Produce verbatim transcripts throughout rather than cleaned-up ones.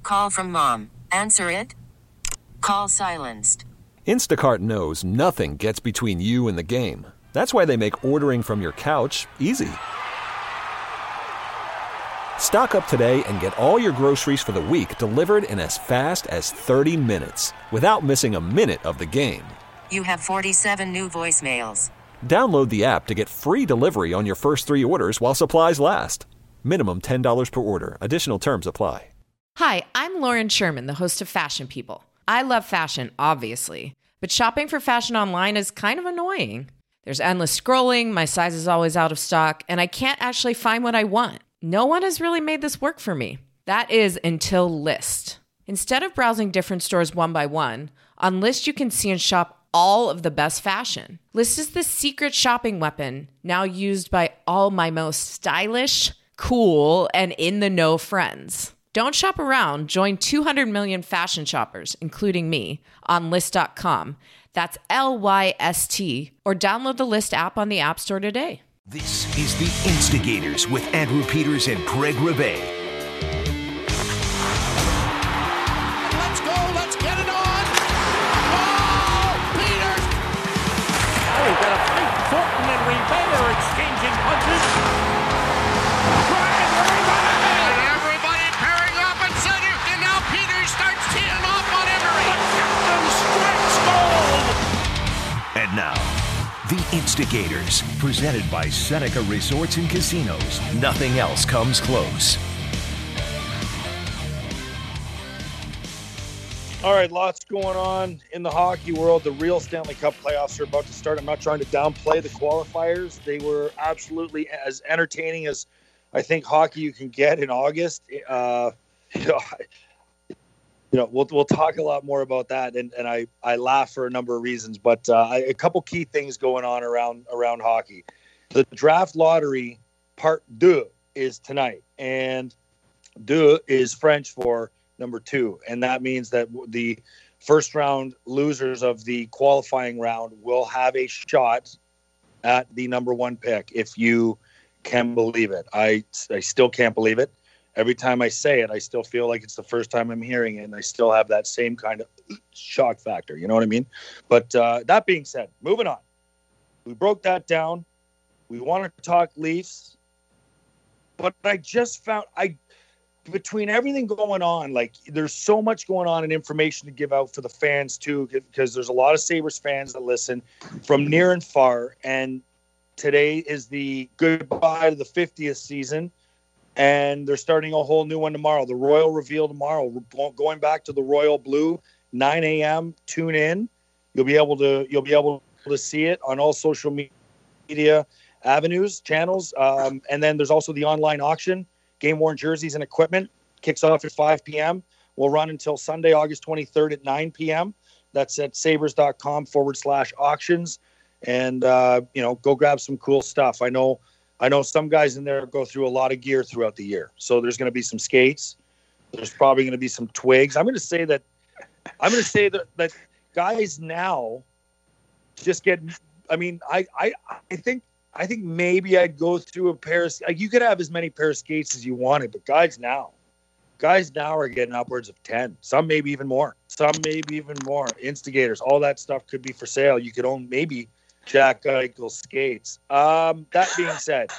Call from mom. Answer it. Call silenced. Instacart knows nothing gets between you and the game. That's why they make ordering from your couch easy. Stock up today and get all your groceries for the week delivered in as fast as thirty minutes without missing a minute of the game. You have forty-seven new voicemails. Download the app to get free delivery on your first three orders while supplies last. Minimum ten dollars per order. Additional terms apply. Hi, I'm Lauren Sherman, the host of Fashion People. I love fashion, obviously, but shopping for fashion online is kind of annoying. There's endless scrolling, my size is always out of stock, and I can't actually find what I want. No one has really made this work for me. That is until Lyst. Instead of browsing different stores one by one, on Lyst you can see and shop all of the best fashion. Lyst is the secret shopping weapon now used by all my most stylish, cool, and in-the-know friends. Don't shop around. Join two hundred million fashion shoppers, including me, on Lyst dot com. That's L Y S T, or download the Lyst app on the App Store today. This is The Instigators with Andrew Peters and Craig Rivet. Let's go, let's get it on! Oh, Peters! Oh, we've got a fight. Thornton and Rivet are exchanging punches. Brian, everybody! And everybody pairing up at center, and now Peters starts teeing off on Emery. The captain strikes gold! And now, The Instigators, presented by Seneca Resorts and Casinos. Nothing else comes close. All right, lots going on in the hockey world. The real Stanley Cup playoffs are about to start. I'm not trying to downplay the qualifiers. They were absolutely as entertaining as I think hockey you can get in August. Uh, you know, I, you know, we'll we'll talk a lot more about that, and, and I, I laugh for a number of reasons. But uh, I, a couple key things going on around around hockey. The draft lottery part deux is tonight, and deux is French for number two, and that means that the first round losers of the qualifying round will have a shot at the number one pick, if you can believe it. I I still can't believe it. Every time I say it, I still feel like it's the first time I'm hearing it, and I still have that same kind of shock factor. You know what I mean? But uh, that being said, moving on. We broke that down. We wanted to talk Leafs, but I just found I between everything going on, like there's so much going on and information to give out for the fans too, because there's a lot of Sabres fans that listen from near and far. And today is the goodbye to the fiftieth season, and they're starting a whole new one tomorrow. The Royal reveal tomorrow. We're going back to the Royal Blue, nine a.m. Tune in. You'll be able to you'll be able to see it on all social media avenues, channels, um, and then there's also the online auction. Game-worn jerseys and equipment kicks off at five p.m. Will run until Sunday, August twenty-third at nine p.m. That's at sabres.com forward slash auctions. And, uh, you know, go grab some cool stuff. I know I know some guys in there go through a lot of gear throughout the year. So there's going to be some skates. There's probably going to be some twigs. I'm going to say that I'm going to say that, that guys now just get – I mean, I, I, I think – I think maybe I'd go through a pair of like you could have as many pair of skates as you wanted, but guys now, guys now are getting upwards of ten. Some maybe even more. Some maybe even more. Instigators, all that stuff could be for sale. You could own maybe Jack Eichel skates. Um, that being said,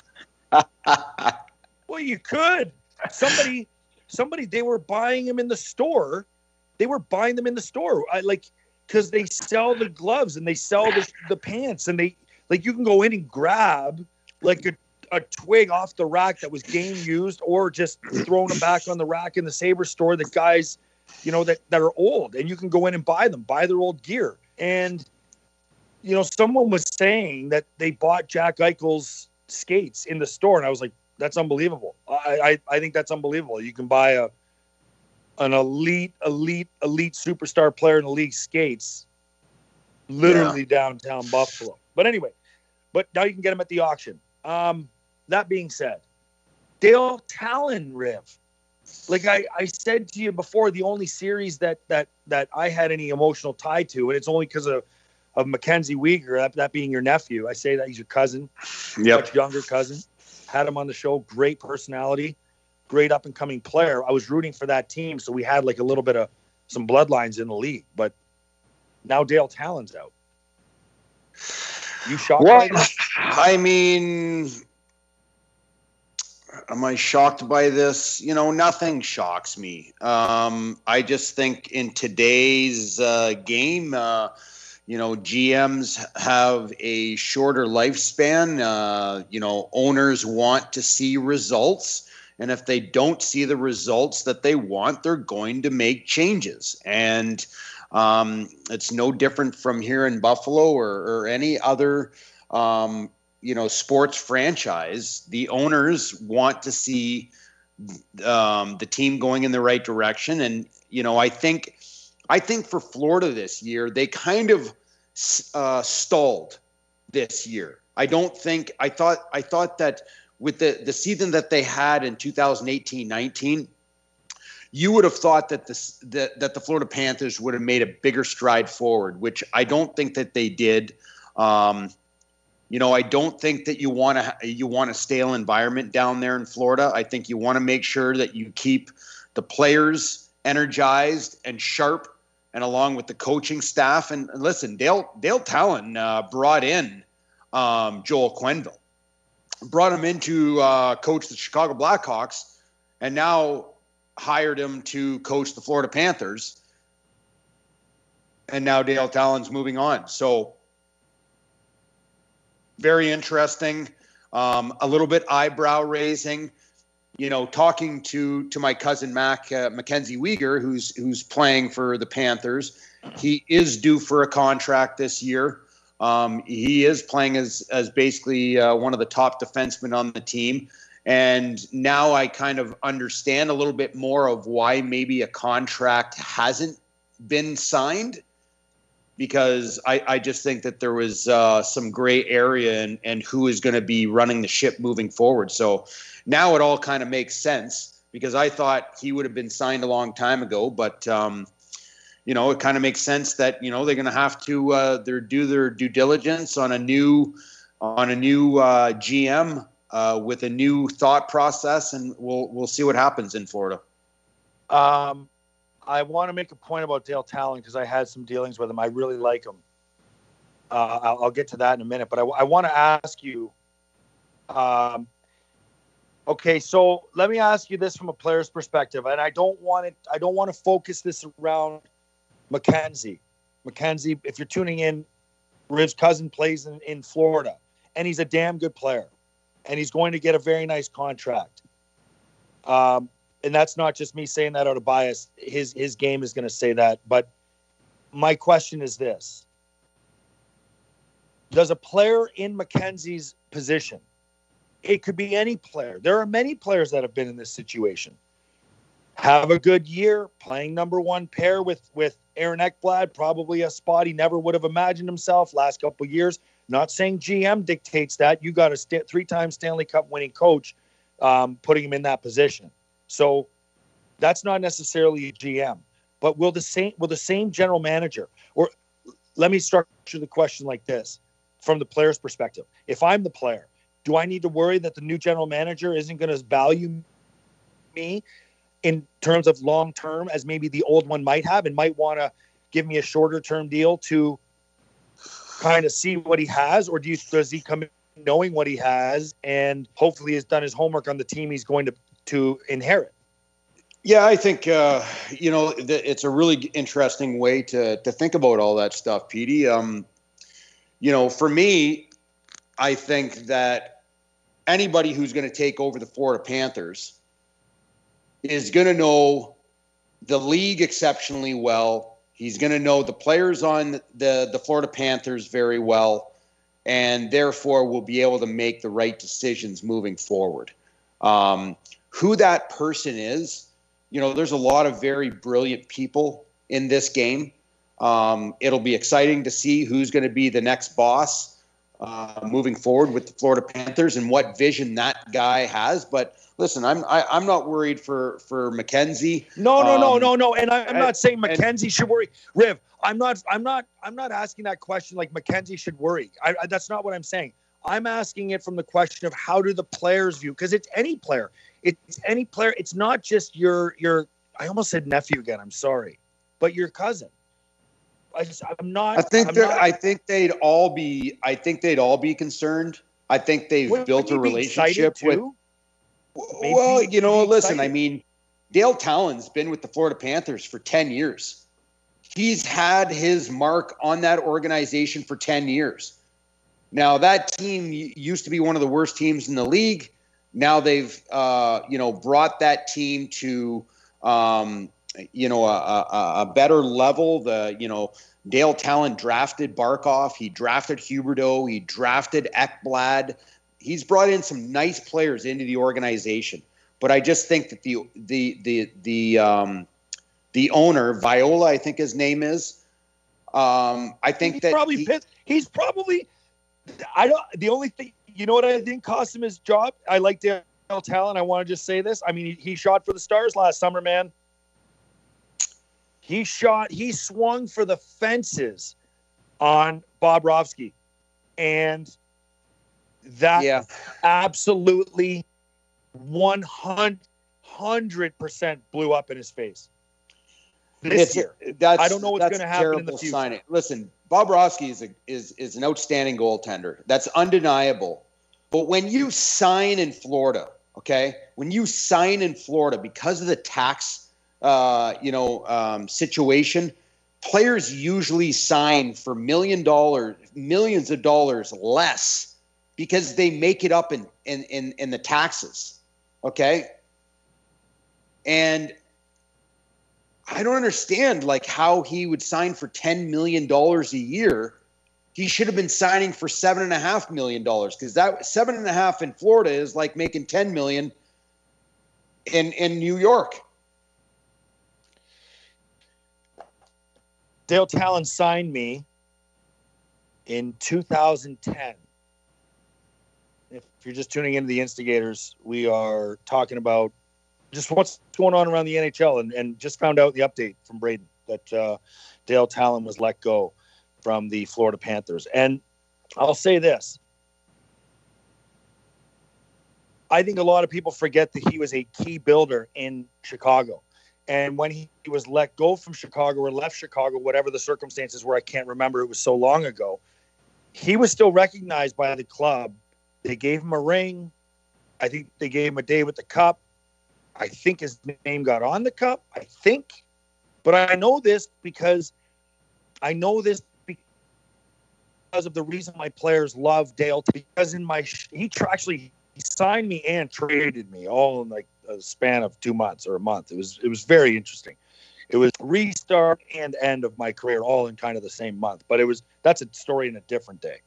well, you could. Somebody, somebody, they were buying them in the store. They were buying them in the store. I like because they sell the gloves and they sell the, the pants and they. Like you can go in and grab like a, a twig off the rack that was game used or just throwing them back on the rack in the Sabre store that guys, you know, that, that are old and you can go in and buy them, buy their old gear. And, you know, someone was saying that they bought Jack Eichel's skates in the store. And I was like, that's unbelievable. I, I, I think that's unbelievable. You can buy a an elite, elite, elite superstar player in the league skates literally yeah. downtown Buffalo. But anyway. But now you can get them at the auction. Um, that being said, Dale Talon Riv. Like I, I said to you before, the only series that that that I had any emotional tie to, and it's only because of, of Mackenzie Weegar, that, that being your nephew. I say that he's your cousin, yep. much younger cousin. Had him on the show. Great personality. great up and coming player. I was rooting for that team, so we had like a little bit of some bloodlines in the league. But now Dale Talon's out. You shocked well, by this? I mean, am I shocked by this? You know, nothing shocks me. Um, I just think in today's uh, game, uh, you know, G Ms have a shorter lifespan. Uh, you know, owners want to see results. And if they don't see the results that they want, they're going to make changes. And um, it's no different from here in Buffalo or, or any other, um, you know, sports franchise. The owners want to see um, the team going in the right direction. And, you know, I think, I think for Florida this year, they kind of uh, stalled this year. I don't think, I thought, I thought that with the, the season that they had in two thousand eighteen nineteen, you would have thought that, this, that, that the Florida Panthers would have made a bigger stride forward, which I don't think that they did. Um, you know, I don't think that you want to you want a stale environment down there in Florida. I think you want to make sure that you keep the players energized and sharp, and along with the coaching staff. And, and listen, Dale Dale Talon uh, brought in um, Joel Quenneville, brought him in to uh, coach the Chicago Blackhawks, and now hired him to coach the Florida Panthers. And now Dale Talon's moving on. So very interesting, um, a little bit eyebrow raising. You know, talking to to my cousin Mac uh, Mackenzie Weegar, who's who's playing for the Panthers. He is due for a contract this year. Um, he is playing as as basically uh, one of the top defensemen on the team. And now I kind of understand a little bit more of why maybe a contract hasn't been signed, because I, I just think that there was uh, some gray area and and who is going to be running the ship moving forward. So now it all kind of makes sense, because I thought he would have been signed a long time ago, but um, you know, it kind of makes sense that, you know, they're going to have to uh, they're do their due diligence on a new on a new uh, G M uh, with a new thought process, and we'll we'll see what happens in Florida. Um, I want to make a point about Dale Talon because I had some dealings with him. I really like him. Uh, I'll, I'll get to that in a minute, but I, I want to ask you. Um, Okay, so let me ask you this from a player's perspective, and I don't want it. I don't want to focus this around Mackenzie. Mackenzie, if you're tuning in, Riv's cousin plays in, in Florida, and he's a damn good player, and he's going to get a very nice contract. Um, and that's not just me saying that out of bias. His his game is going to say that. But my question is this: does a player in Mackenzie's position? It could be any player. There are many players that have been in this situation. Have a good year, playing number one pair with, with Aaron Ekblad, probably a spot he never would have imagined himself last couple of years. Not saying G M dictates that. You got a st- three-time Stanley Cup winning coach um, putting him in that position. So that's not necessarily a G M. But will the same will the same general manager, or let me structure the question like this from the player's perspective. If I'm the player, do I need to worry that the new general manager isn't going to value me in terms of long-term as maybe the old one might have, and might want to give me a shorter-term deal to kind of see what he has? Or do you, does he come in knowing what he has and hopefully has done his homework on the team he's going to, to inherit? Yeah, I think, uh, you know, th- it's a really interesting way to to think about all that stuff, Petey. Um, you know, for me, I think that anybody who's going to take over the Florida Panthers is going to know the league exceptionally well. He's going to know the players on the, the Florida Panthers very well, and therefore will be able to make the right decisions moving forward. Um, who that person is, you know, there's a lot of very brilliant people in this game. Um, it'll be exciting to see who's going to be the next boss Uh, moving forward with the Florida Panthers and what vision that guy has. But listen, I'm I, I'm not worried for for Mackenzie. No, no, um, no, no, no. And I, I'm and, not saying Mackenzie and, should worry. Riv, I'm not I'm not I'm not asking that question like Mackenzie should worry. I, I, that's not what I'm saying. I'm asking it from the question of how do the players view, because it's any player. It's any player. It's not just your, your, I almost said nephew again. I'm sorry, but your cousin. I just, I'm not. I think I'm they're, not, I think they'd all be, I think they'd all be concerned. I think they've Wouldn't built a you be relationship excited with, too? Maybe well, you know, you'd be listen, I excited. mean, Dale Talon's been with the Florida Panthers for ten years. He's had his mark on that organization for ten years. Now, that team used to be one of the worst teams in the league. Now they've, uh, you know, brought that team to, um, you know, a, a, a better level. The, you know, Dale Talon drafted Barkov. He drafted Huberdeau. He drafted Ekblad. He's brought in some nice players into the organization. But I just think that the the the the um, the owner, Viola, I think his name is. Um, I think he's that probably he, pissed. He's probably. I don't. The only thing, you know, what I think cost him his job. I like Dale Talon. I want to just say this. I mean, he, he shot for the Stars last summer, man. He shot. He swung for the fences on Bobrovsky, and that yeah. absolutely one hundred percent blew up in his face. This It's, year. that's, I don't know what's that's going to happen in the terrible future. signing. Listen, Bobrovsky is, a, is, is an outstanding goaltender. That's undeniable. But when you sign in Florida, okay, when you sign in Florida because of the tax, uh, you know, um, situation, players usually sign for million dollars, millions of dollars less because they make it up in, in, in, in the taxes. Okay. And I don't understand like how he would sign for ten million dollars a year. He should have been signing for seven and a half million dollars because that seven and a half in Florida is like making ten million in, in New York. Dale Talon signed me in two thousand ten. If you're just tuning into the Instigators, we are talking about just what's going on around the N H L, and, and just found out the update from Braden that uh, Dale Talon was let go from the Florida Panthers. And I'll say this. I think a lot of people forget that he was a key builder in Chicago. And when he was let go from Chicago or left Chicago, whatever the circumstances were, I can't remember. It was so long ago. He was still recognized by the club. They gave him a ring. I think they gave him a day with the cup. I think his name got on the cup. I think. But I know this because I know this because of the reason my players love Dale. Because in my he actually he signed me and traded me all in like a span of two months or a month. It was it was very interesting. It was restart and end of my career all in kind of the same month. But it was that's a story in a different day.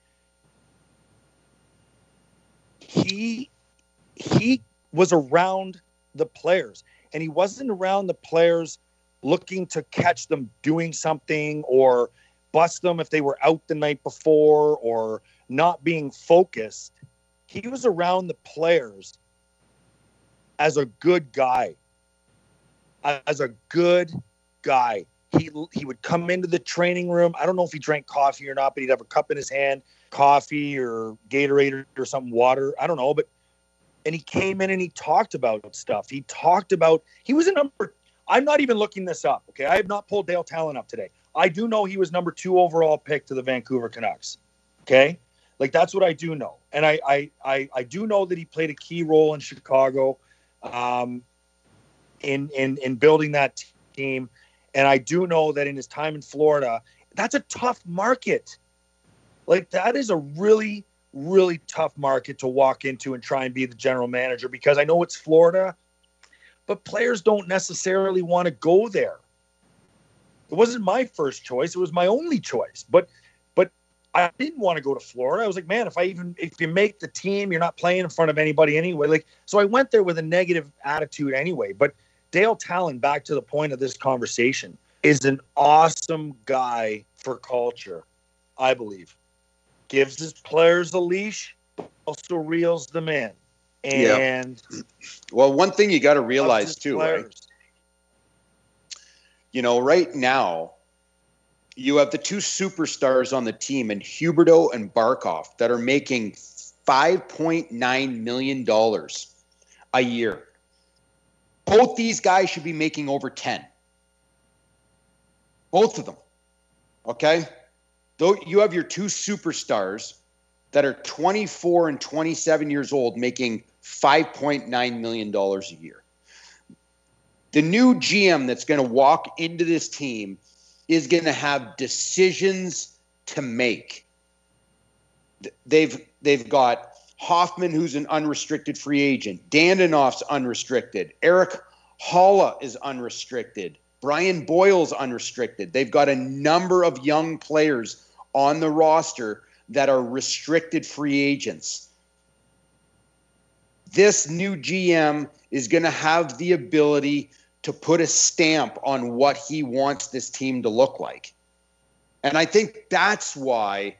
He he was around the players, and he wasn't around the players looking to catch them doing something or bust them if they were out the night before or not being focused. He was around the players as a good guy, as a good guy. He he would come into the training room. I don't know if he drank coffee or not, but he'd have a cup in his hand, coffee or Gatorade or something, water. I don't know, but and he came in and he talked about stuff. He talked about, he was a number, I'm not even looking this up, okay? I have not pulled Dale Talon up today. I do know he was number two overall pick to the Vancouver Canucks, okay? Like, that's what I do know. And I I I, I do know that he played a key role in Chicago um, in, in, in building that team. And I do know that in his time in Florida, that's a tough market. Like, that is a really... really tough market to walk into and try and be the general manager, because I know it's Florida, but players don't necessarily want to go there. It wasn't my first choice. It was my only choice, but, but I didn't want to go to Florida. I was like, man, if I even, if you make the team, you're not playing in front of anybody anyway. Like, so I went there with a negative attitude anyway, but Dale Talon, back to the point of this conversation, is an awesome guy for culture, I believe. Gives his players a leash, also reels them in. And yeah. Well, one thing you got to realize too, players. Right? You know, right now, you have the two superstars on the team, and Huberdeau and Barkov, that are making five point nine million dollars a year. Both these guys should be making over ten. Both of them. Okay? Though you have your two superstars that are twenty-four and twenty-seven years old making five point nine million dollars a year. The new G M that's going to walk into this team is going to have decisions to make. They've they've got Hoffman, who's an unrestricted free agent. Dandanoff's unrestricted. Eric Holla is unrestricted. Brian Boyle's unrestricted. They've got a number of young players on the roster that are restricted free agents. This new G M is going to have the ability to put a stamp on what he wants this team to look like. And I think that's why,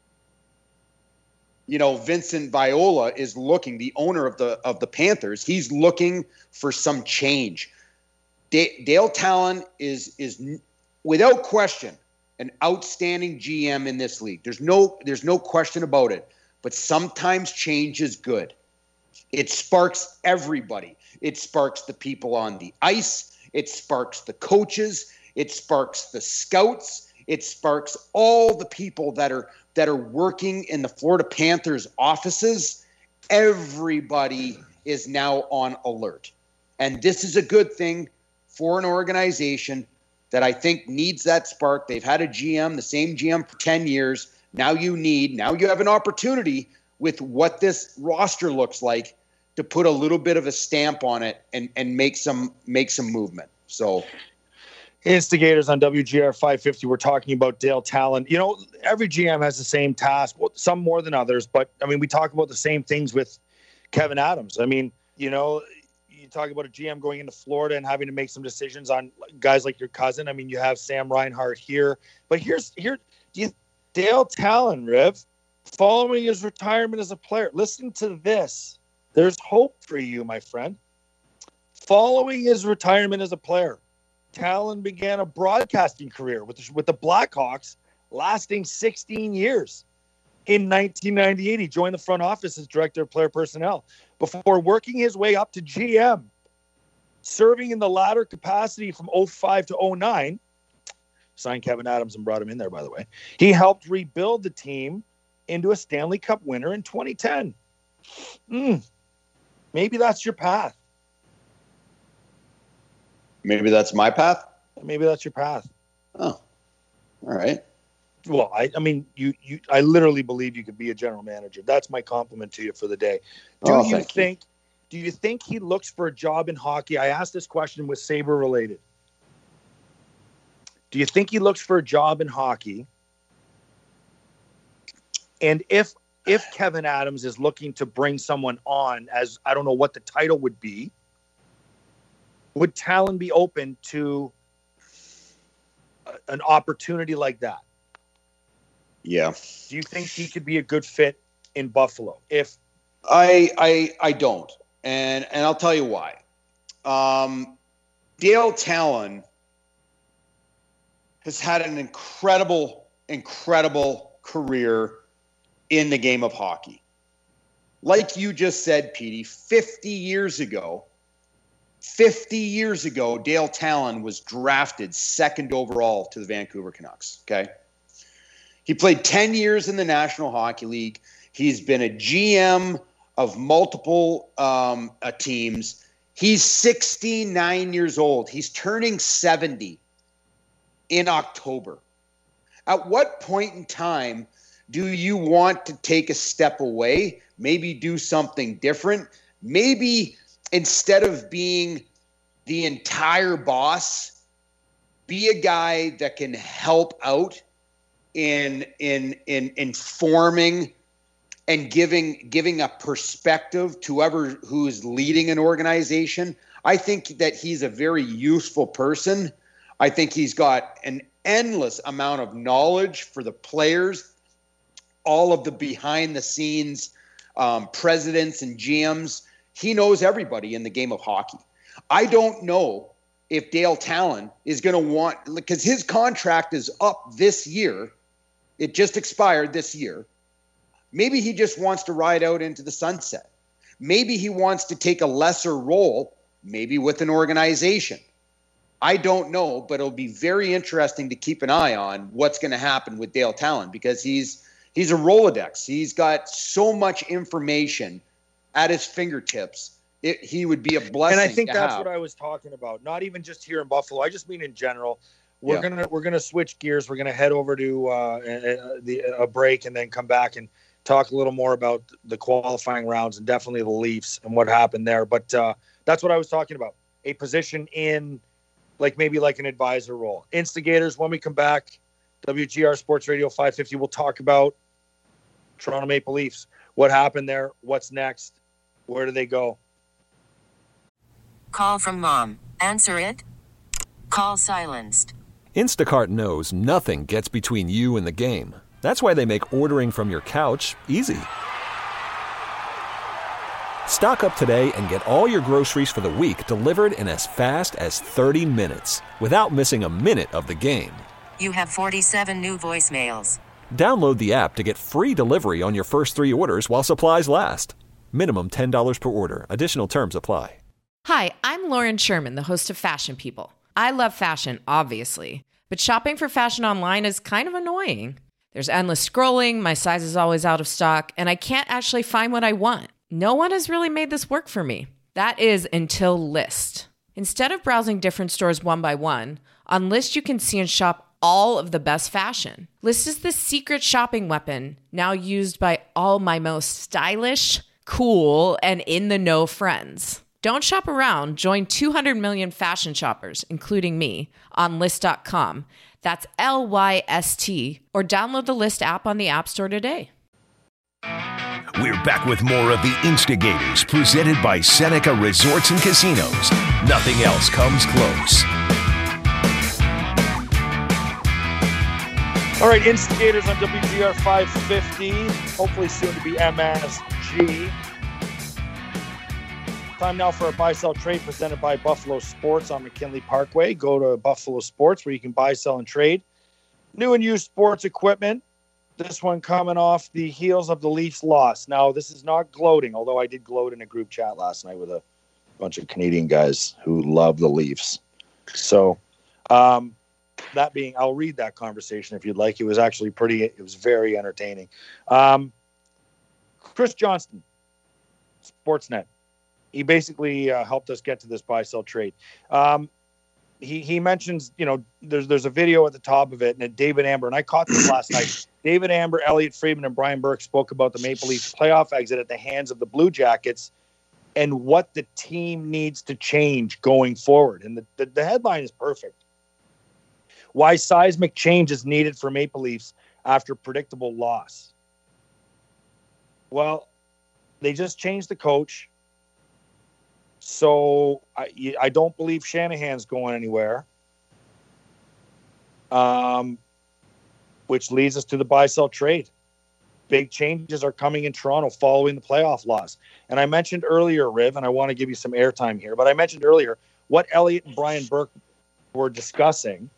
you know, Vincent Viola is looking, the owner of the of the Panthers, he's looking for some change. D- Dale Talon is is without question an outstanding G M in this league. There's no there's no question about it. But sometimes change is good. It sparks everybody. It sparks the people on the ice. It sparks the coaches. It sparks the scouts. It sparks all the people that are that are working in the Florida Panthers offices. Everybody is now on alert. And this is a good thing for an organization that I think needs that spark. They've had a G M, the same G M for ten years. Now you need, now you have an opportunity with what this roster looks like to put a little bit of a stamp on it and, and make some make some movement. So, Instigators on W G R five fifty, we're talking about Dale Talon. You know, every G M has the same task, well, some more than others, but I mean, we talk about the same things with Kevyn Adams. I mean, you know, you talk about a G M going into Florida and having to make some decisions on guys like your cousin. I mean, you have Sam Reinhart here, but here's here, do you, Dale Talon, Riv, following his retirement as a player. Listen to this. There's hope for you, my friend. Following his retirement as a player, Talon began a broadcasting career with the, with the Blackhawks, lasting sixteen years. In nineteen ninety-eight, he joined the front office as director of player personnel before working his way up to G M, serving in the latter capacity from oh five to oh nine. Signed Kevyn Adams and brought him in there, by the way. He helped rebuild the team into a Stanley Cup winner in twenty ten. Mm. Maybe that's your path. Maybe that's my path? Maybe that's your path. Oh, all right. Well, I, I mean, you, you, I literally believe you could be a general manager. That's my compliment to you for the day. Do Oh, you thank think? Do you think he looks for a job in hockey? I asked this question with Sabre related. Do you think he looks for a job in hockey? And if if Kevyn Adams is looking to bring someone on, as I don't know what the title would be, would Talon be open to a, an opportunity like that? Yeah. Do you think he could be a good fit in Buffalo? If I I I don't. And and I'll tell you why. Um, Dale Talon has had an incredible, incredible career in the game of hockey. Like you just said, Petey, fifty years ago, fifty years ago, Dale Talon was drafted second overall to the Vancouver Canucks, okay? He played ten years in the National Hockey League. He's been a G M of multiple um, uh, teams. He's sixty-nine years old. He's turning seventy in October. At what point in time do you want to take a step away, maybe do something different? Maybe instead of being the entire boss, be a guy that can help out in in in informing and giving giving a perspective to whoever who's leading an organization. I think that he's a very useful person. I think he's got an endless amount of knowledge for the players, all of the behind the scenes um, presidents and G Ms. He knows everybody in the game of hockey. I don't know if Dale Talon is going to want, because his contract is up this year. It just expired this year. Maybe he just wants to ride out into the sunset. Maybe he wants to take a lesser role, maybe with an organization. I don't know, but it'll be very interesting to keep an eye on what's going to happen with Dale Tallon, because he's he's a Rolodex. He's got so much information at his fingertips. It, he would be a blessing. And I think to that's have. what I was talking about. Not even just here in Buffalo. I just mean in general. We're Yeah. gonna we're gonna switch gears. We're gonna head over to uh, a, the, a break and then come back and talk a little more about the qualifying rounds and definitely the Leafs and what happened there. But uh, that's what I was talking about. A position in like maybe like an advisor role. Instigators, when we come back, W G R Sports Radio five fifty, we'll talk about Toronto Maple Leafs. What happened there? What's next? Where do they go? Call from mom. Answer it. Call silenced. Instacart knows nothing gets between you and the game. That's why they make ordering from your couch easy. Stock up today and get all your groceries for the week delivered in as fast as thirty minutes without missing a minute of the game. You have forty-seven new voicemails. Download the app to get free delivery on your first three orders while supplies last. Minimum ten dollars per order. Additional terms apply. Hi, I'm Lauren Sherman, the host of Fashion People. I love fashion, obviously, but shopping for fashion online is kind of annoying. There's endless scrolling, my size is always out of stock, and I can't actually find what I want. No one has really made this work for me. That is until Lyst. Instead of browsing different stores one by one, on Lyst you can see and shop all of the best fashion. Lyst is the secret shopping weapon now used by all my most stylish, cool, and in-the-know friends. Don't shop around. Join two hundred million fashion shoppers, including me, on Lyst dot com. That's L Y S T. Or download the Lyst app on the App Store today. We're back with more of the Instigators, presented by Seneca Resorts and Casinos. Nothing else comes close. All right, Instigators on W G R five fifty, hopefully soon to be M S G. Time now for a buy-sell trade presented by Buffalo Sports on McKinley Parkway. Go to Buffalo Sports where you can buy, sell, and trade new and used sports equipment. This one coming off the heels of the Leafs loss. Now, this is not gloating, although I did gloat in a group chat last night with a bunch of Canadian guys who love the Leafs. So, um, that being, I'll read that conversation if you'd like. It was actually pretty, it was very entertaining. Um, Chris Johnston, Sportsnet. He basically uh, helped us get to this buy-sell trade. Um, he he mentions, you know, there's there's a video at the top of it, and David Amber, and I caught this last night. David Amber, Elliot Friedman, and Brian Burke spoke about the Maple Leafs playoff exit at the hands of the Blue Jackets and what the team needs to change going forward. And the, the, the headline is perfect. Why seismic change is needed for Maple Leafs after predictable loss. Well, they just changed the coach. So I, I don't believe Shanahan's going anywhere, um, which leads us to the buy-sell trade. Big changes are coming in Toronto following the playoff loss. And I mentioned earlier, Riv, and I want to give you some airtime here, but I mentioned earlier what Elliot and Brian Burke were discussing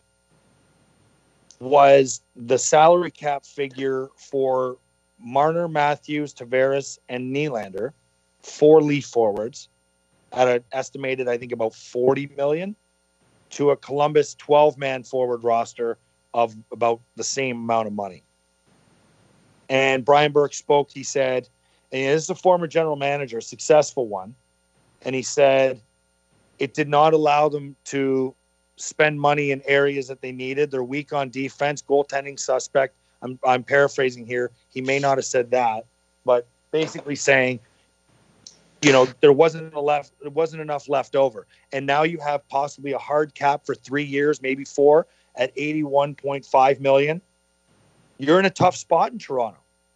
was the salary cap figure for Marner, Matthews, Tavares, and Nylander, four Leaf forwards, at an estimated, I think, about forty million to a Columbus twelve-man forward roster of about the same amount of money. And Brian Burke spoke. He said, and this is a former general manager, a successful one, and he said it did not allow them to spend money in areas that they needed. They're weak on defense, goaltending suspect. I'm, I'm paraphrasing here. He may not have said that, but basically saying, you know, there wasn't a left, there wasn't enough left over. And now you have possibly a hard cap for three years, maybe four, at eighty-one point five million. You're in a tough spot in Toronto.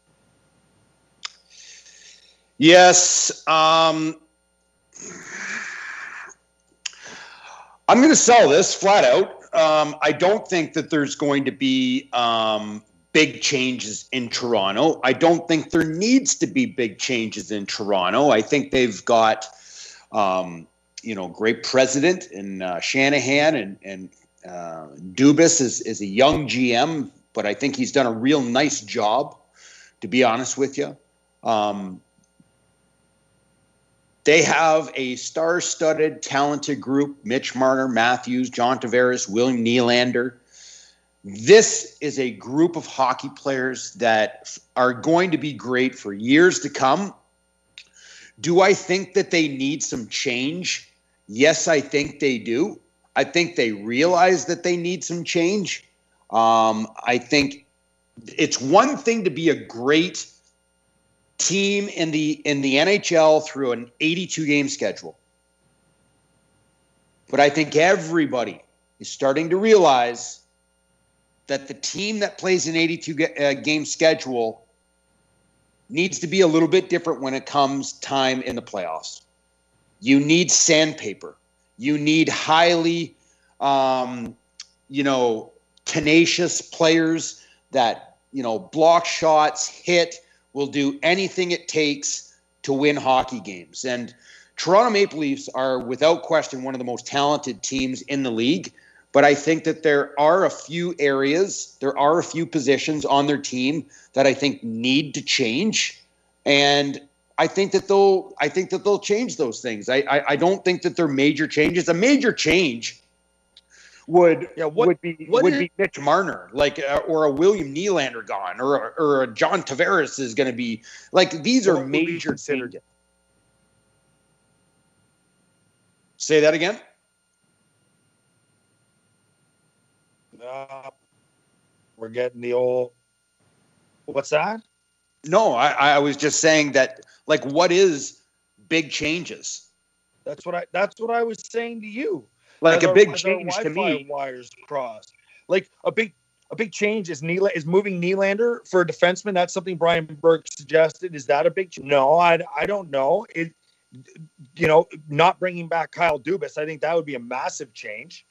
Yes. Um, I'm going to sell this flat out. Um, I don't think that there's going to be um, big changes in Toronto. I don't think there needs to be big changes in Toronto. I think they've got, um, you know, great president in uh, Shanahan, and, and uh, Dubas is, is a young G M, but I think he's done a real nice job to be honest with you. Um, they have a star-studded, talented group: Mitch Marner, Matthews, John Tavares, William Nylander. This is a group of hockey players that are going to be great for years to come. Do I think that they need some change? Yes, I think they do. I think they realize that they need some change. Um, I think it's one thing to be a great team in the in the N H L through an eighty-two game schedule. But I think everybody is starting to realize that the team that plays an eighty-two uh, game schedule needs to be a little bit different when it comes time in the playoffs. You need sandpaper. You need highly, um, you know, tenacious players that, you know, block shots, hit, will do anything it takes to win hockey games. And Toronto Maple Leafs are, without question, one of the most talented teams in the league. But I think that there are a few areas, there are a few positions on their team that I think need to change. And I think that they'll, I think that they'll change those things. I, I, I don't think that they're major changes. A major change would yeah, what, would be would is, be Mitch Marner, like, uh, or a William Nylander gone, or or a John Tavares is going to be like. These are major changes. Say that again. Uh, we're getting the old. What's that? No, I, I was just saying that. Like, what is big changes? That's what I. That's what I was saying to you. Like as a our, big change to me. Wires crossed. Like a big, a big change is Nyla, is moving Nylander for a defenseman. That's something Brian Burke suggested. Is that a big change? No, I, I don't know. It, you know, not bringing back Kyle Dubas, I think that would be a massive change.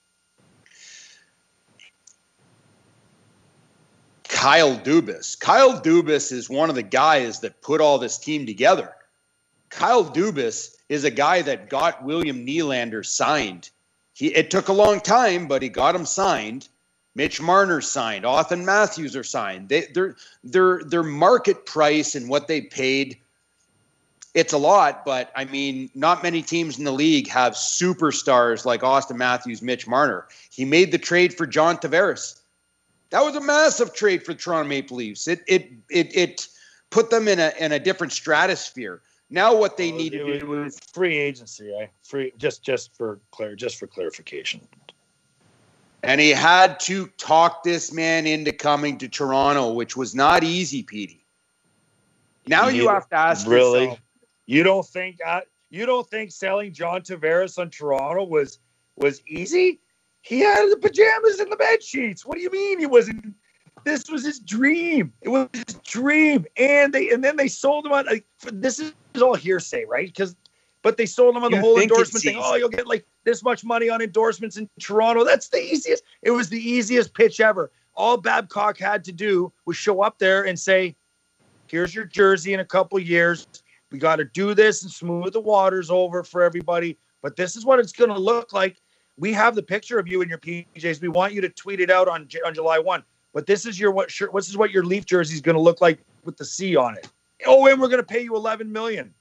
Kyle Dubas. Kyle Dubas is one of the guys that put all this team together. Kyle Dubas is a guy that got William Nylander signed. He, it took a long time, but he got him signed. Mitch Marner signed. Austin Matthews are signed. They, their, their, their market price and what they paid, it's a lot, but I mean, not many teams in the league have superstars like Austin Matthews, Mitch Marner. He made the trade for John Tavares. That was a massive trade for the Toronto Maple Leafs. It it it it put them in a in a different stratosphere. Now what they need to do is free agency, eh? Free just just for clear just for clarification. And he had to talk this man into coming to Toronto, which was not easy, Petey. Now you, you have to ask really? yourself. You don't think uh, you don't think selling John Tavares on Toronto was was easy? He had the pajamas and the bed sheets. What do you mean he wasn't? This was his dream. It was his dream, and they and then they sold him on. Like, this is all hearsay, right? Because, but they sold him on the you whole endorsement thing. Oh, you'll get like this much money on endorsements in Toronto. That's the easiest. It was the easiest pitch ever. All Babcock had to do was show up there and say, "Here's your jersey in a couple years. We got to do this and smooth the waters over for everybody. But this is what it's going to look like. We have the picture of you in your P Js. We want you to tweet it out on on July first. But this is your what shirt? This is what your Leaf jersey is going to look like with the C on it. Oh, and we're going to pay you eleven million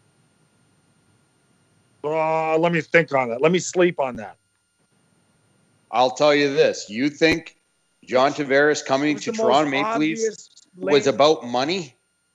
dollars. Uh, let me think on that. Let me sleep on that. I'll tell you this: you think John Tavares coming to Toronto Maple Leafs was about money?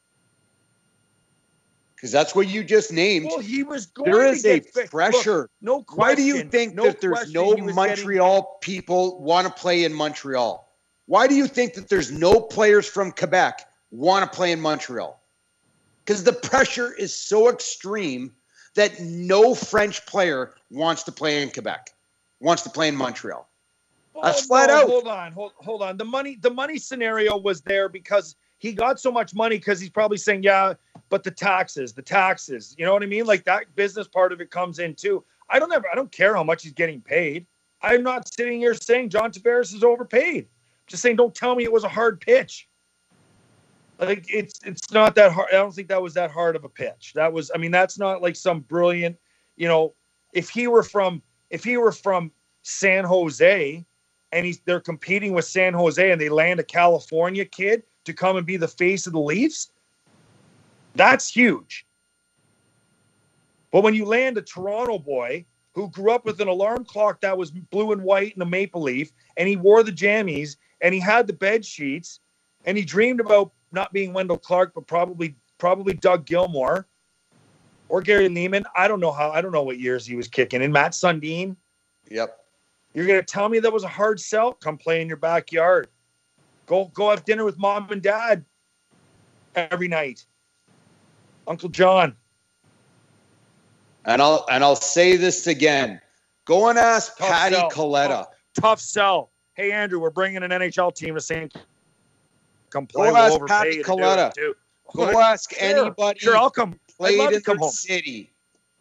Because that's what you just named. Well, he was going there is to a get pressure. Look, no question. Why do you think no that there's no Montreal getting... people want to play in Montreal? Why do you think that there's no players from Quebec want to play in Montreal? Because the pressure is so extreme that no French player wants to play in Quebec, wants to play in Montreal. Oh, That's flat no, out. Hold on, hold, hold on. The money, the money scenario was there because he got so much money because he's probably saying, yeah, but the taxes, the taxes, you know what I mean? Like that business part of it comes in too. I don't ever, I don't care how much he's getting paid. I'm not sitting here saying John Tavares is overpaid. I'm just saying, don't tell me it was a hard pitch. Like it's, it's not that hard. I don't think that was that hard of a pitch. That was, I mean, that's not like some brilliant, you know, if he were from, if he were from San Jose and he's, they're competing with San Jose and they land a California kid, to come and be the face of the Leafs, that's huge. But when you land a Toronto boy who grew up with an alarm clock that was blue and white and a maple leaf, and he wore the jammies, and he had the bed sheets, and he dreamed about not being Wendell Clark, but probably probably Doug Gilmour or Gary Leeman. I don't know how. I don't know what years he was kicking in. Matt Sundin. Yep. You're going to tell me that was a hard sell? Come play in your backyard. Go go have dinner with mom and dad every night. Uncle John. And I'll and I'll say this again. Go and ask Tough Patty sell. Coletta. Tough, tough sell. Hey, Andrew, we're bringing an N H L team to Saint Come play. Go We'll ask overpay Patty you to do Coletta. it, too. Go ask Sure. anybody Sure, I'll come. I'd played love to in come the home. city.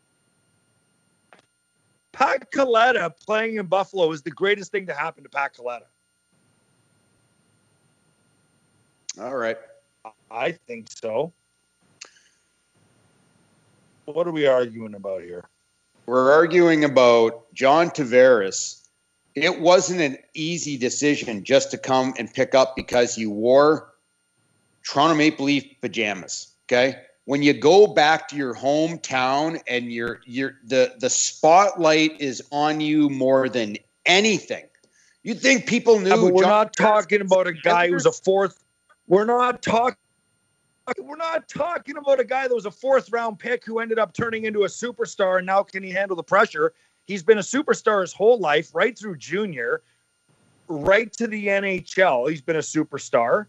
Pat Coletta playing in Buffalo is the greatest thing to happen to Pat Coletta. All right. I think so. What are we arguing about here? We're arguing about John Tavares. It wasn't an easy decision just to come and pick up because you wore Toronto Maple Leaf pajamas. Okay. When you go back to your hometown and you're, you're the, the spotlight is on you more than anything. You think people knew? Yeah, but we're John not Tavares talking about a guy who's a was- fourth. We're not talking. We're not talking about a guy that was a fourth round pick who ended up turning into a superstar. And now can he handle the pressure? He's been a superstar his whole life, right through junior, right to the N H L. He's been a superstar.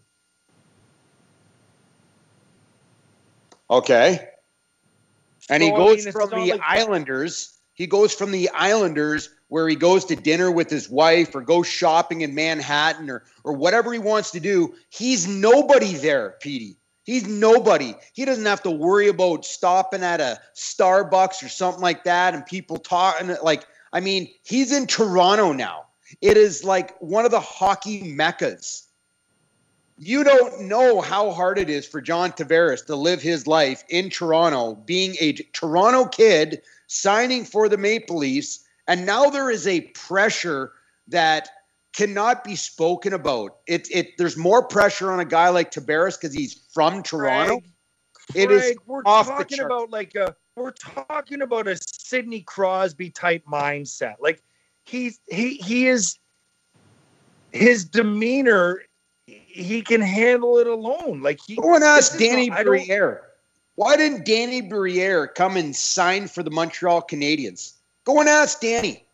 Okay. And he So, I goes mean, it's from not the like- Islanders. He goes from the Islanders where he goes to dinner with his wife or goes shopping in Manhattan or or whatever he wants to do. He's nobody there, Petey. He's nobody. He doesn't have to worry about stopping at a Starbucks or something like that and people talking. Like, I mean, he's in Toronto now. It is like one of the hockey meccas. You don't know how hard it is for John Tavares to live his life in Toronto, being a Toronto kid, signing for the Maple Leafs, and now there is a pressure that cannot be spoken about. It it there's more pressure on a guy like Tavares because he's from Toronto. Craig, It is Craig, we're off the talking chart. about like a we're talking about a Sidney Crosby type mindset. Like he's he he is his demeanor. He can handle it alone. Like he. Go and ask this is Danny not- I don't- Briere. Why didn't Danny Briere come and sign for the Montreal Canadiens? Go and ask Danny.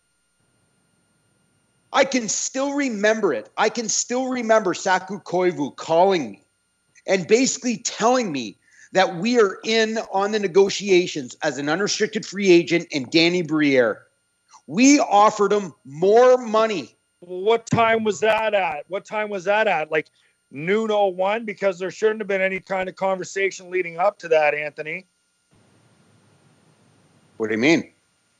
I can still remember it. I can still remember Saku Koivu calling me and basically telling me that we are in on the negotiations as an unrestricted free agent in Danny Briere. We offered him more money. What time was that at? What time was that at? Like noon oh one? Because there shouldn't have been any kind of conversation leading up to that, Anthony. What do you mean?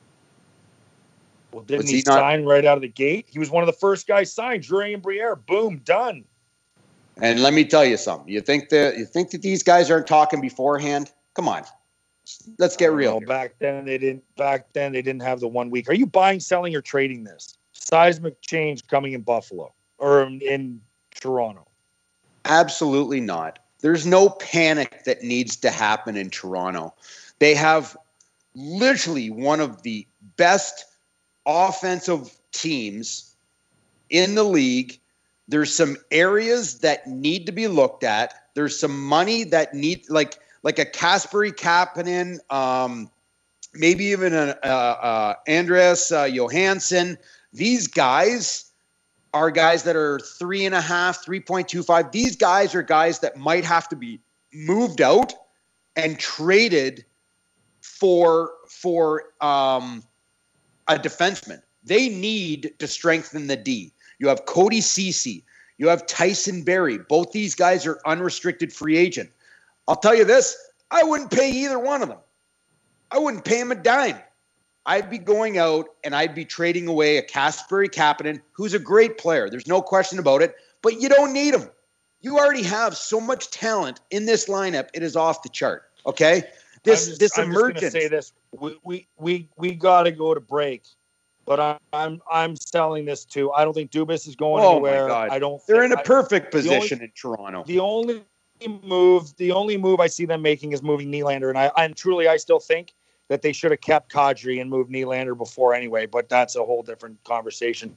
Well, didn't Was he, he not- sign right out of the gate? He was one of the first guys signed. Julien Briere, boom, done. And let me tell you something. You think that you think that these guys aren't talking beforehand? Come on. Let's get real. Well, back then they didn't. Back then they didn't have the one week. Are you buying, selling, or trading this? Seismic change coming in Buffalo or in, in Toronto. Absolutely not. There's no panic that needs to happen in Toronto. They have literally one of the best offensive teams in the league. There's some areas that need to be looked at. There's some money that need like like a Kasperi Kapanen, um, maybe even an uh, uh, Andreas uh, Johansson. These guys are guys that are three and a half, three point two five. These guys are guys that might have to be moved out and traded for for um, a defenseman. They need to strengthen the D. You have Cody Ceci. You have Tyson Barrie. Both these guys are unrestricted free agent. I'll tell you this. I wouldn't pay either one of them. I wouldn't pay him a dime. I'd be going out and I'd be trading away a Kasperi Kapanen, who's a great player. There's no question about it. But you don't need him. You already have so much talent in this lineup. It is off the chart. Okay? This I'm just, this I'm just gonna emergence. say this. We we we, we got to go to break. But I, I'm I'm selling this too. I don't think Dubas is going Oh anywhere. my God. I don't. They're think, in a perfect I, position the only, in Toronto. The only move, the only move I see them making is moving Nylander, and I and truly I still think that they should have kept Kadri and moved Nylander before anyway. But that's a whole different conversation.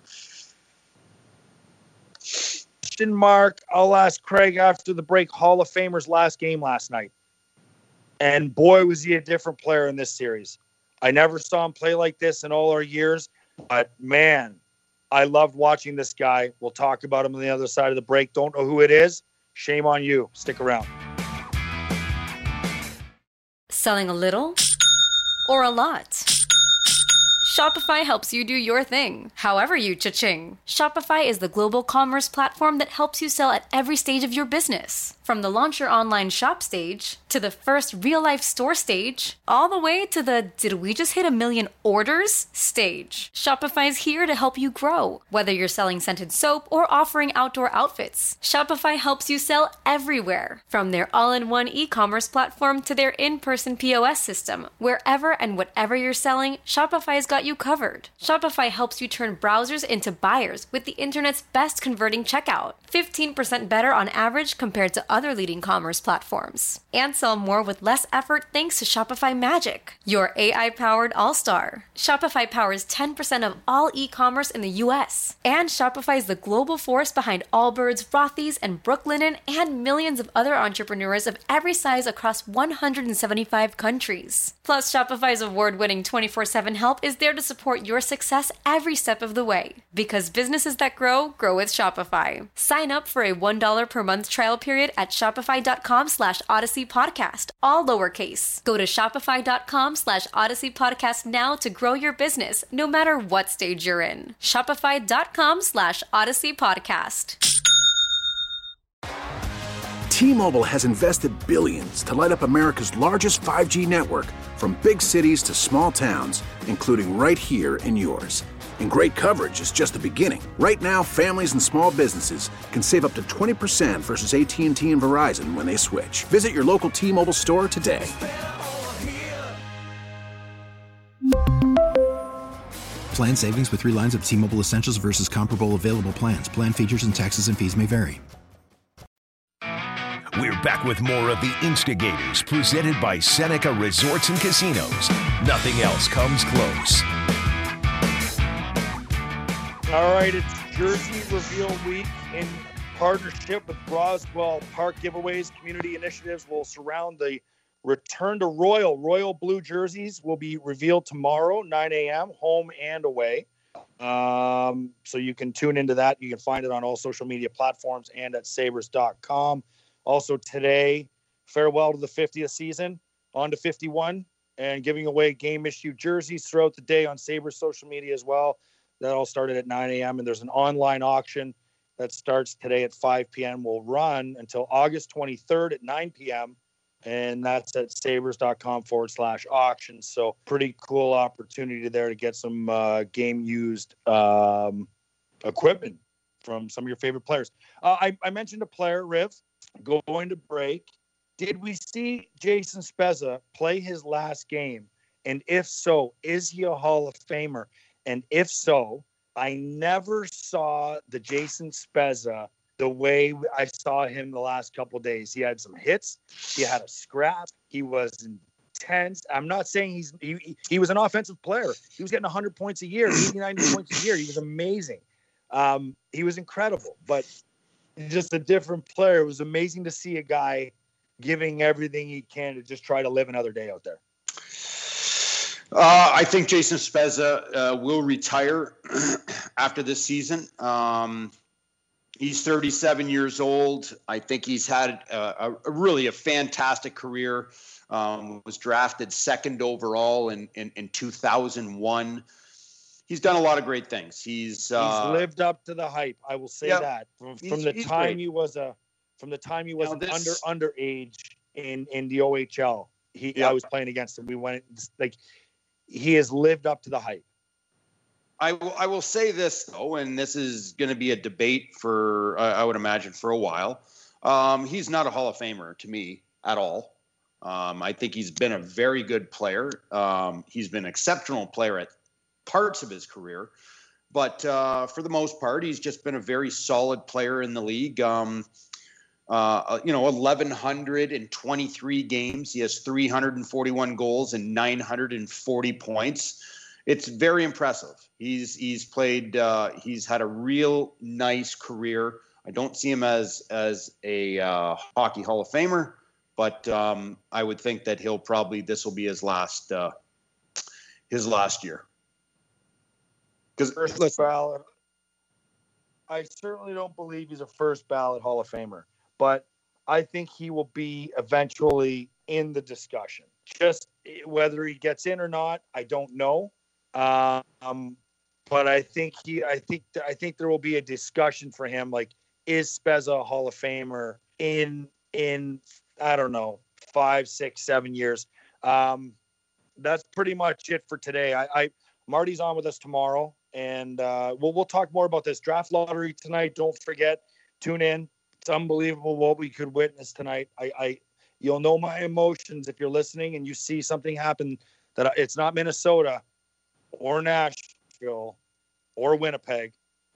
Question mark. I'll ask Craig after the break. Hall of Famer's last game last night, and boy was he a different player in this series. I never saw him play like this in all our years, but man, I loved watching this guy. We'll talk about him on the other side of the break. Don't know who it is. Shame on you. Stick around. Selling a little or a lot? Shopify helps you do your thing, however you cha-ching. Shopify is the global commerce platform that helps you sell at every stage of your business. From the launch your online shop stage, to the first real-life store stage, all the way to the did we just hit a million orders stage. Shopify's here to help you grow. Whether you're selling scented soap or offering outdoor outfits, Shopify helps you sell everywhere. From their all-in-one e-commerce platform to their in-person P O S system, wherever and whatever you're selling, Shopify's got you covered. Shopify helps you turn browsers into buyers with the internet's best converting checkout. fifteen percent better on average compared to other leading commerce platforms. And sell more with less effort thanks to Shopify Magic, your A I-powered all-star. Shopify powers ten percent of all e-commerce in the U S. And Shopify is the global force behind Allbirds, Rothy's, and Brooklinen, and millions of other entrepreneurs of every size across one hundred seventy-five countries. Plus, Shopify's award-winning twenty-four seven help is there to support your success every step of the way. Because businesses that grow, grow with Shopify. Sign up for a one dollar per month trial period at shopify.com slash Odyssey Podcast, all lowercase. Go to shopify.com slash Odyssey Podcast now to grow your business, no matter what stage you're in. Shopify.com slash Odyssey Podcast. T-Mobile has invested billions to light up America's largest five G network, from big cities to small towns, including right here in yours. And great coverage is just the beginning. Right now, families and small businesses can save up to twenty percent versus A T and T and Verizon when they switch. Visit your local T-Mobile store today. Plan savings with three lines of T-Mobile Essentials versus comparable available plans. Plan features and taxes and fees may vary. We're back with more of the Instigators, presented by Seneca Resorts and Casinos. Nothing else comes close. All right, it's Jersey Reveal Week in partnership with Roswell Park Giveaways. Community initiatives will surround the return to Royal. Royal blue jerseys will be revealed tomorrow, nine a.m., home and away. Um, so you can tune into that. You can find it on all social media platforms and at sabres dot com. Also today, farewell to the fiftieth season, on to fifty-one, and giving away game issue jerseys throughout the day on Sabres social media as well. That all started at nine a.m. and there's an online auction that starts today at five p.m. will run until August twenty-third at nine p.m. and that's at sabres.com forward slash auction. So pretty cool opportunity there to get some uh, game used um, equipment from some of your favorite players. Uh, I, I mentioned a player, Riv, going to break. Did we see Jason Spezza play his last game? And if so, is he a Hall of Famer? And if so, I never saw the Jason Spezza the way I saw him the last couple of days. He had some hits. He had a scrap. He was intense. I'm not saying he's he, he was an offensive player. He was getting one hundred points a year, eighty, ninety points a year. He was amazing. Um, he was incredible, but just a different player. It was amazing to see a guy giving everything he can to just try to live another day out there. Uh, I think Jason Spezza uh, will retire after this season. Um, he's thirty-seven years old. I think he's had a, a really a fantastic career. Um, was drafted second overall in, in, in two thousand one. He's done a lot of great things. He's uh, he's lived up to the hype. I will say yeah, that from, from the time great. he was a from the time he was now an this, under underage in in the O H L. He yeah. I was playing against him. We went like. He has lived up to the hype. I will, I will say this, though, and this is going to be a debate for, uh, I would imagine, for a while. Um, he's not a Hall of Famer to me at all. Um, I think he's been a very good player. Um, he's been an exceptional player at parts of his career. But uh, for the most part, he's just been a very solid player in the league. Um, uh, you know, eleven twenty-three games. He has three hundred forty-one goals and nine hundred forty points. It's very impressive. He's he's played. Uh, he's had a real nice career. I don't see him as as a uh, Hockey Hall of Famer, but um, I would think that he'll probably this will be his last uh, his last year. Because first ballot, I certainly don't believe he's a first ballot Hall of Famer, but I think he will be eventually in the discussion. Just whether he gets in or not, I don't know. Um, but I think he, I think, I think there will be a discussion for him. Like, is Spezza a Hall of Famer in in I don't know five, six, seven years? Um, that's pretty much it for today. I, I Marty's on with us tomorrow. And uh, we'll we'll talk more about this draft lottery tonight. Don't forget, tune in. It's unbelievable what we could witness tonight. I, I you'll know my emotions if you're listening and you see something happen that it's not Minnesota or Nashville or Winnipeg.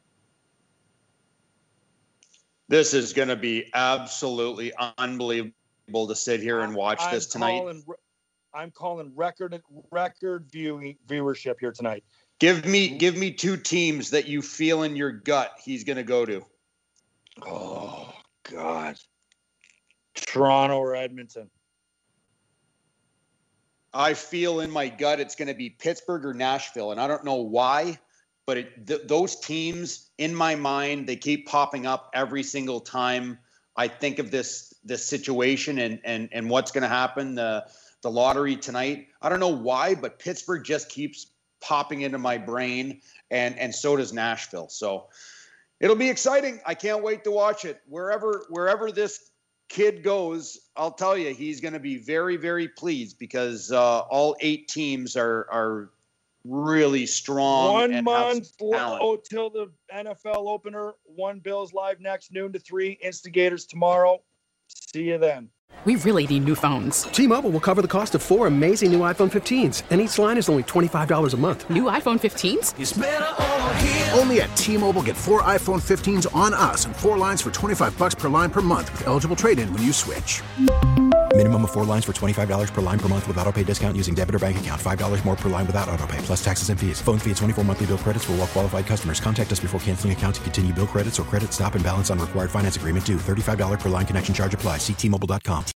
This is going to be absolutely unbelievable to sit here and watch I'm this tonight. Calling, I'm calling record record viewing viewership here tonight. Give me give me two teams that you feel in your gut he's going to go to. Oh, God. Toronto or Edmonton? I feel in my gut it's going to be Pittsburgh or Nashville, and I don't know why, but it, th- those teams, in my mind, they keep popping up every single time I think of this this situation and and, and what's going to happen, the, the lottery tonight. I don't know why, but Pittsburgh just keeps popping into my brain, and and so does Nashville. So it'll be exciting. I can't wait to watch it. Wherever wherever this kid goes, I'll tell you, he's going to be very, very pleased because uh, all eight teams are are really strong. One month oh, till the N F L opener. One Bills live next noon to three. Instigators tomorrow. See you then. We really need new phones. T-Mobile will cover the cost of four amazing new iPhone fifteens, and each line is only twenty-five dollars a month. New iPhone fifteens? It's better over here. Only at T-Mobile, get four iPhone fifteens on us and four lines for twenty-five dollars per line per month with eligible trade-in when you switch. Minimum of four lines for twenty-five dollars per line per month with autopay discount using debit or bank account. five dollars more per line without autopay, plus taxes and fees. Phone fee at twenty-four monthly bill credits for well-qualified customers. Contact us before canceling account to continue bill credits or credit stop and balance on required finance agreement due. thirty-five dollars per line connection charge applies. See T Mobile dot com.